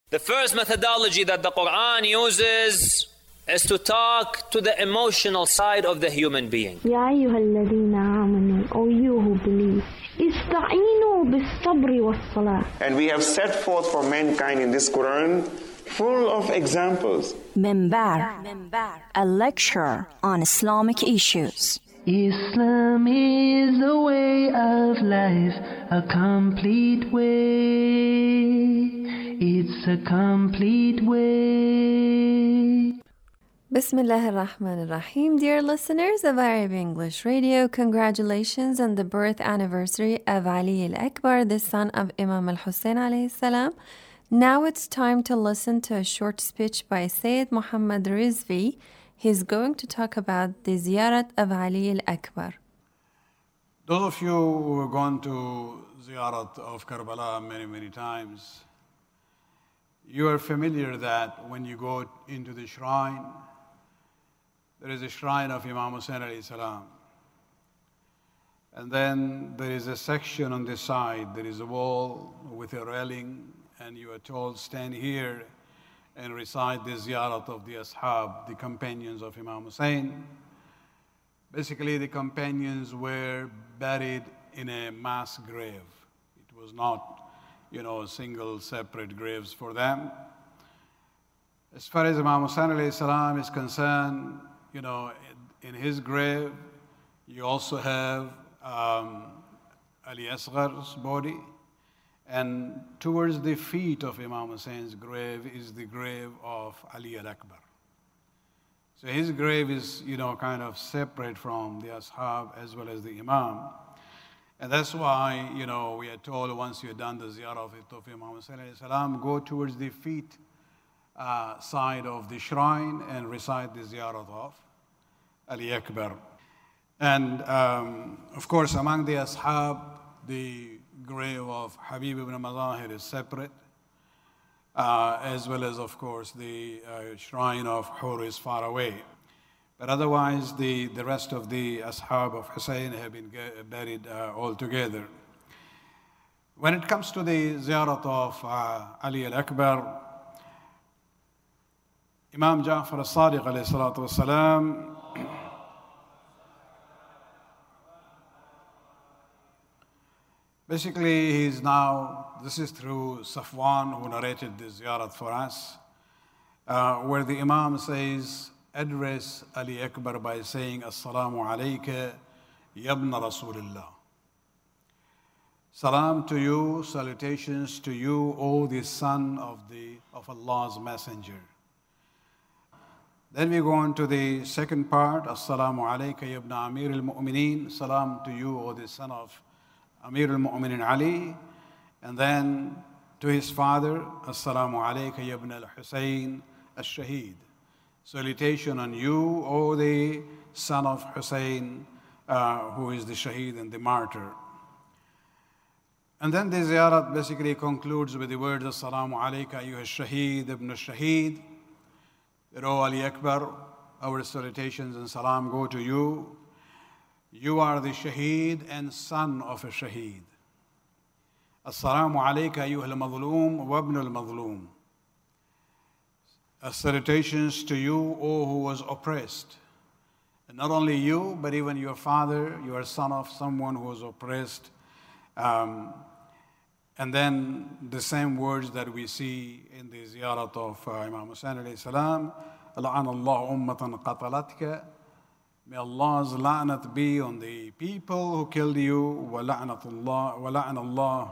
The first methodology that the Quran uses is to talk to the emotional side of the human being. يا أيها الذين آمنوا, O you who believe, استعينوا بالصبر والصلاة. And we have set forth for mankind in this Quran full of examples. Minbar, a lecture on Islamic issues. Islam is a way of life, a complete way. It's a complete way. Bismillah ar-Rahman ar-Rahim. Dear listeners of Arab English Radio, congratulations on the birth anniversary of Ali al-Akbar, the son of Imam al-Hussein alayhi salam. Now it's time to listen to a short speech by Sayyid Muhammad Rizvi. He's going to talk about the ziyarat of Ali al-Akbar. Those of you who have gone to ziyarat of Karbala many times, you are familiar that when you go into the shrine, there is a shrine of Imam Hussein alayhi salam. And then there is a section on this side, there is a wall with a railing, and you are told, stand here and recite the ziyarat of the ashab, the companions of Imam Hussein. Basically, the companions were buried in a mass grave. It was not, single separate graves for them. As far as Imam Hussein alayhi salam is concerned, in his grave, you also have Ali Asghar's body, and towards the feet of Imam Hussein's grave is the grave of Ali al-Akbar. So his grave is, kind of separate from the ashab as well as the Imam. And that's why, we are told once you're done the ziyarah of Imam Hussein alayhi salam, go towards the feet side of the shrine and recite the ziyarah of Ali Akbar. And of course, among the ashab, the grave of Habib ibn Mazahir is separate, as well as, of course, the shrine of Hur is far away. But otherwise, the rest of the ashab of Hussein have been buried all together. When it comes to the ziyarat of Ali al-Akbar, Imam Ja'far al-Sadiq alayhi salatu wasalam, basically this is through Safwan, who narrated this ziyarat for us, where the Imam says, address Ali Akbar by saying, Assalamu alayka, yabna Rasulullah. Salam to you, salutations to you, O the son of Allah's messenger. Then we go on to the second part, Assalamu alayka, yabna Amir al-Mu'mineen. Salam to you, O the son of Amir al-Mu'minin Ali. And then to his father, Assalamu alayka ibn al-Husayn al-Shaheed. Salutation on you, O the son of Hussein, who is the Shaheed and the martyr. And then the ziyarat basically concludes with the words, Assalamu alayka ayyuha al-Shaheed ibn al-Shaheed. That, O Ali Akbar, our salutations and salam go to you. You are the Shaheed and son of a Shaheed. Assalamu alayka ayyuha al-Madhloom wa ibn al-Madhloom. Salutations to you, O who was oppressed. And not only you, but even your father, you are son of someone who was oppressed. And then the same words that we see in the ziyarat of Imam Hussein alayhi salam, La'ana Allah ummatan qatalatka. May Allah's la'nat be on the people who killed you. Wa la'ana Allah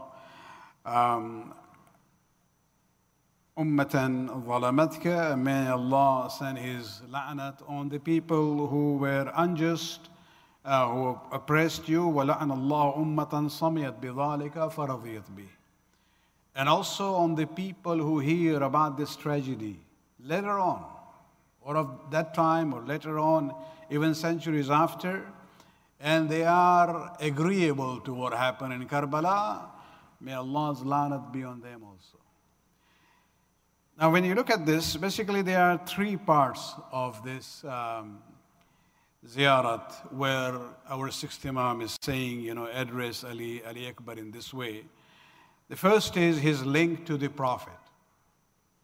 ummatan zalamatka. May Allah send His la'nat on the people who were unjust, who oppressed you. Wa la'ana Allah ummatan samiyat bidhalika faradiyat bih. And also on the people who hear about this tragedy later on, or of that time, or later on, even centuries after, and they are agreeable to what happened in Karbala, may Allah's la'nat be on them also. Now, when you look at this, basically there are three parts of this ziyarat where our sixth Imam is saying, address Ali Akbar in this way. The first is his link to the Prophet.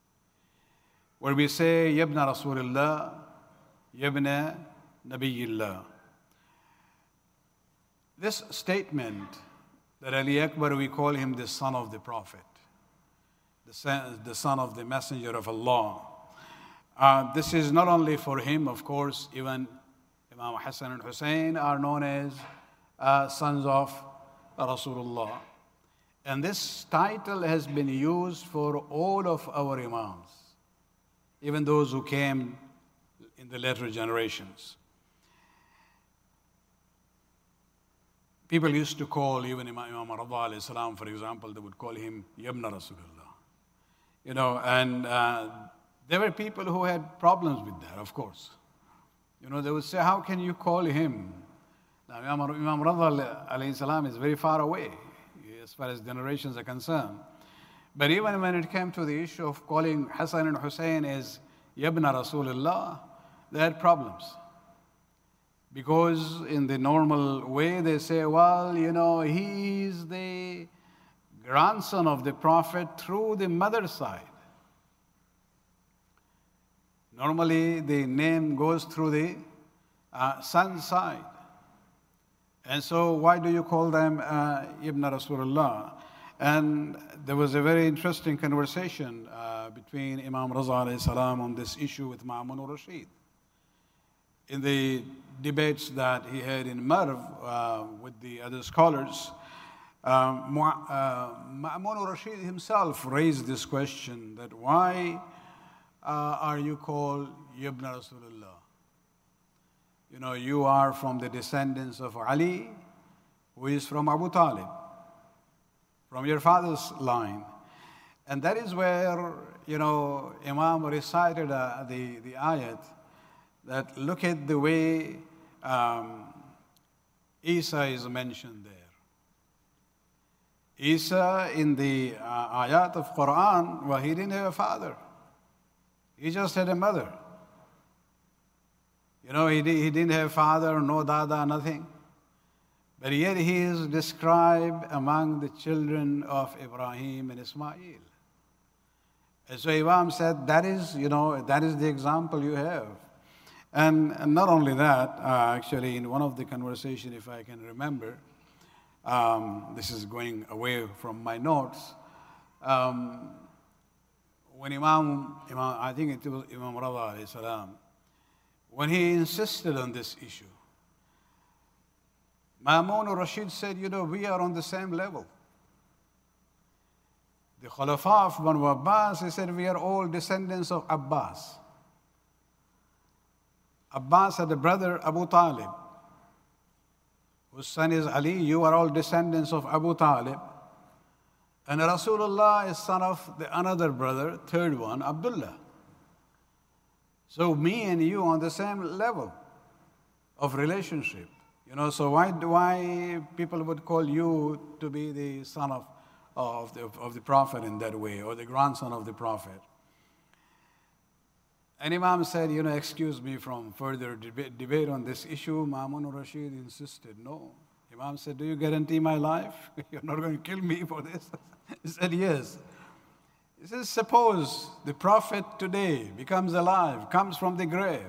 where we say, Yabna Rasulullah, Yabna Nabiyillah. This statement that Ali Akbar, we call him the son of the Prophet, the son of the Messenger of Allah. This is not only for him, of course, even Imam Hassan and Hussein are known as sons of Rasulullah. And this title has been used for all of our Imams, even those who came in the later generations. People used to call even Imam Rida alayhi salam, for example, they would call him Yabna Rasulullah. You know, and there were people who had problems with that, of course. You know, they would say, how can you call him? Now, Imam Rida alayhi salam is very far away as far as generations are concerned. But even when it came to the issue of calling Hassan and Hussein as Yabna Rasulullah, they had problems. Because in the normal way, they say, well, you know, he is the grandson of the Prophet through the mother's side. Normally, the name goes through the son's side. And so why do you call them Ibn Rasulullah? And there was a very interesting conversation between Imam Rida alayhi salam on this issue with Ma'mun al-Rashid. In the debates that he had in Marv with the other scholars, Ma'mun al-Rashid himself raised this question that why are you called Ibn Rasulullah? You know, you are from the descendants of Ali, who is from Abu Talib, from your father's line. And that is where, you know, Imam recited the ayat that look at the way Isa is mentioned there. Isa in the ayat of Quran, well, he didn't have a father. He just had a mother. You know, he didn't have father, no dada, nothing. But yet he is described among the children of Ibrahim and Ismail. And so Imam said, that is, you know, that is the example you have. And not only that, actually, in one of the conversations, if I can remember, this is going away from my notes, when Imam, I think it was Imam Rida alayhi salam, when he insisted on this issue, Ma'mun al-Rashid said, you know, we are on the same level. The Khulafa of Banu Abbas, he said, we are all descendants of Abbas. Abbas had a brother, Abu Talib, whose son is Ali. You are all descendants of Abu Talib. And Rasulullah is son of the another brother, third one, Abdullah. So me and you on the same level of relationship. You know, so why people would call you to be the son of the Prophet in that way, or the grandson of the Prophet? And Imam said, you know, excuse me from further debate on this issue. Ma'mun al-Rashid insisted, no. Imam said, do you guarantee my life? You're not going to kill me for this? He said, yes. He says, suppose the Prophet today becomes alive, comes from the grave,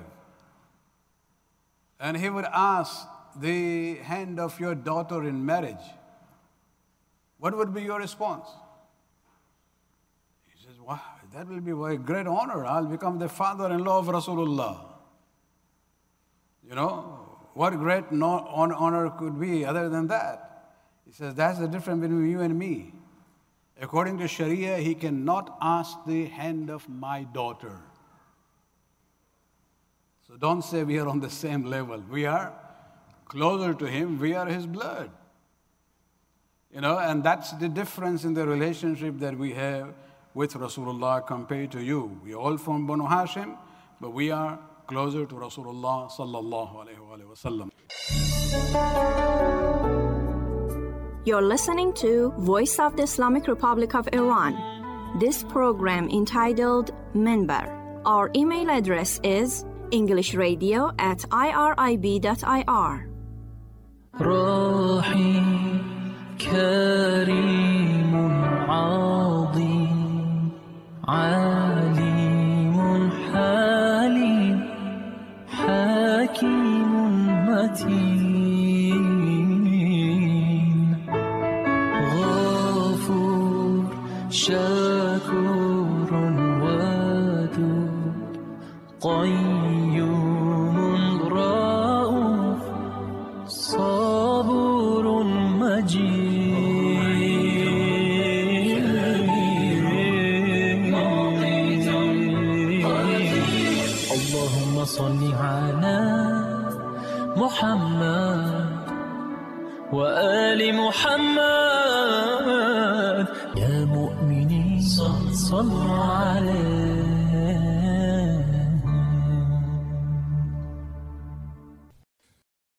and he would ask the hand of your daughter in marriage. What would be your response? He says, wow, that will be a great honor. I'll become the father-in-law of Rasulullah. You know, what great honor could be other than that? He says, that's the difference between you and me. According to Sharia, he cannot ask the hand of my daughter. So don't say we are on the same level. We are closer to him. We are his blood. You know, and that's the difference in the relationship that we have with Rasulullah compared to you. We are all from Banu Hashim, but we are closer to Rasulullah sallallahu alayhi wa sallam. You're listening to Voice of the Islamic Republic of Iran. This program entitled Minbar. Our email address is englishradio@irib.ir. روحي كريم عظيم عليم متين غفور شكور ودود قيوم رؤوف صبور مجيد اللهم صل على محمد وآل محمد يا مؤمنين صلوا عليه